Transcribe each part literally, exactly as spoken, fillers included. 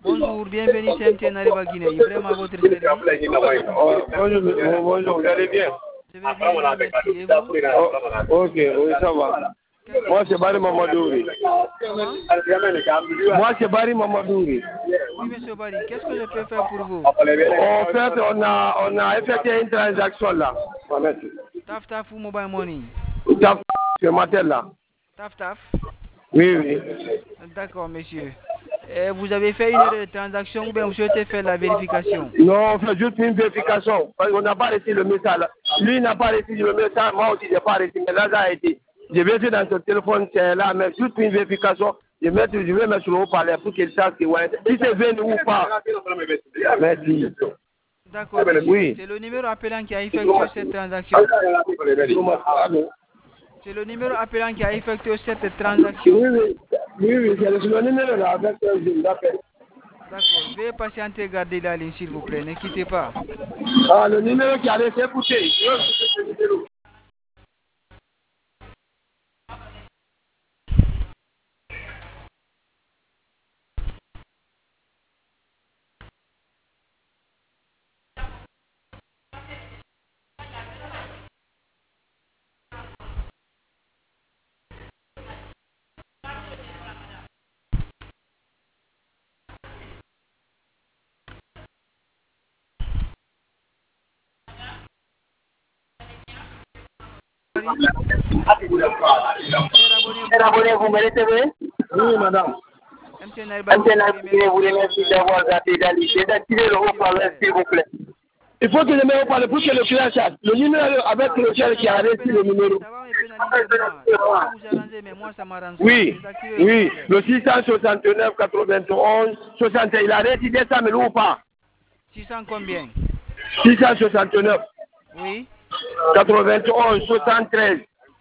Bonjour, bienvenue chez M T N Arriva Guinée. Ibrahim à votre service. Oh, bonjour, bonjour, vous allez bien? Je vais bien, merci. Et vous? Oh, ok, oui, ça va. Moi, c'est Barry Mamadouri. Comment? Moi, c'est Barry Mamadouri. Oui, monsieur Barry, qu'est-ce que je peux faire pour vous? En fait, on a, on a effectué une transaction là. Taf Taf ou Mobile Money? Taf, ce matin-là. Taf Taf? Oui, oui. D'accord, monsieur. Et vous avez fait une erreur de transaction ou bien vous souhaitez faire la vérification? Non, on fait juste une vérification. On n'a pas reçu le message. Lui n'a pas reçu le message, moi aussi, je n'ai pas reçu. Mais là, ça a été. Je vais faire dans son téléphone, c'est là, mais juste une vérification. Je vais mettre, je vais mettre sur le haut-parleur pour qu'il sache que, ouais, si c'est venu ou pas. Merci. D'accord, oui. C'est le numéro appelant qui a effectué cette transaction. C'est le numéro appelant qui a effectué cette transaction. Oui, oui, oui, oui c'est le numéro là avec le d'appel. D'accord, veuillez patienter, garder la ligne s'il vous plaît, ne quittez pas. Ah, le numéro qui a laissé écouter. Cher abonné, vous me recevez? Oui, madame. M T N Arriva Guinée vous remercie d'avoir gardé la liste. D'activer le haut-parleur, s'il vous plaît. Il faut que le numéro parle pour que le client sache. Le numéro avec le client qui a arrêté le numéro. Ça va me pénaliser moi. Ça va vous arranger, mais moi ça m'arrange. Oui, oui. Le six cent soixante-neuf quatre-vingt-onze soixante, il a arrêté deux cent mille ou pas? six cents combien? six cent soixante-neuf. Oui. quatre-vingt-onze soixante-treize.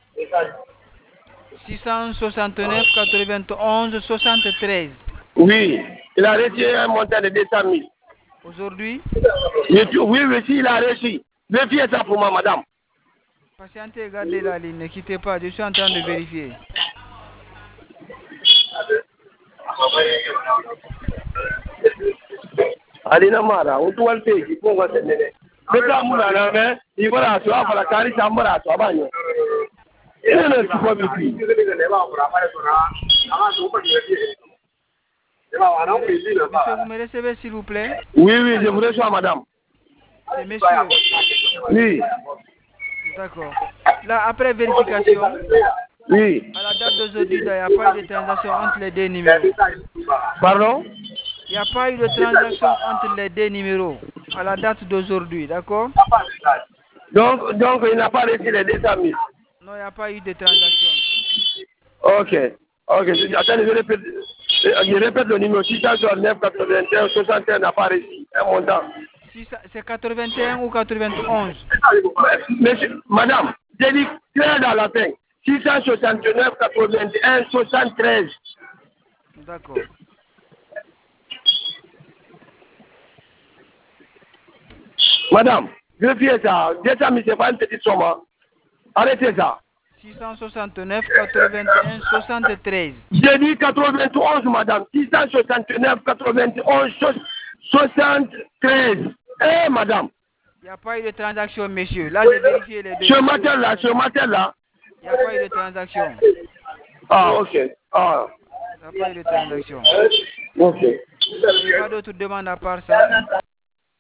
six cent soixante-neuf quatre-vingt-onze soixante-treize. Oui, il a reçu un montant de deux cent mille. Aujourd'hui? Oui, oui, si, il a reçu. Vérifiez ça pour moi, madame. Patientez, gardez la ligne, ne quittez pas, je suis en train de vérifier. Alina Mara, on doit le faire, il faut qu'on se mette. Mais ça, moula, mais il va la soie, il va la carrer, ça va la soie, bagno. Il ne le faut pas vérifier. Monsieur, vous me recevez s'il vous plaît? Oui, oui, je vous reçois, madame. C'est monsieur. Oui. D'accord. Là, après vérification, oui. À la date d'aujourd'hui, il n'y a pas eu de transaction entre les deux numéros. Pardon? Il n'y a pas eu de transaction entre les deux numéros à la date d'aujourd'hui, d'accord? Donc, donc, il n'a pas reçu les deux cent mille. Non, il n'y a pas eu de transaction. Ok. Ok. Attendez, je répète, je répète le numéro six cent soixante-neuf quatre-vingt-un soixante et un n'a pas reçu un montant. C'est quatre-vingt-un ou quatre-vingt-onze? Monsieur, madame, j'ai dit clair dans la fin. six cent soixante-neuf quatre-vingt-un soixante-treize. D'accord. Madame, vérifiez ça. deux cent mille, c'est pas une petite somme. Arrêtez ça. six cent soixante-neuf quatre-vingt-un soixante-treize. J'ai dit quatre-vingt-onze, madame. six cent soixante-neuf quatre-vingt-onze soixante-treize. Eh, madame. Il n'y a pas eu de transaction, monsieur. Là, j'ai vérifié les deux. Ce matin-là, ce matin-là. Il n'y a pas eu de transaction. Ah, ok. Ah. Il n'y a pas eu de transaction. Ok. Il n'y a pas d'autres demandes à part ça.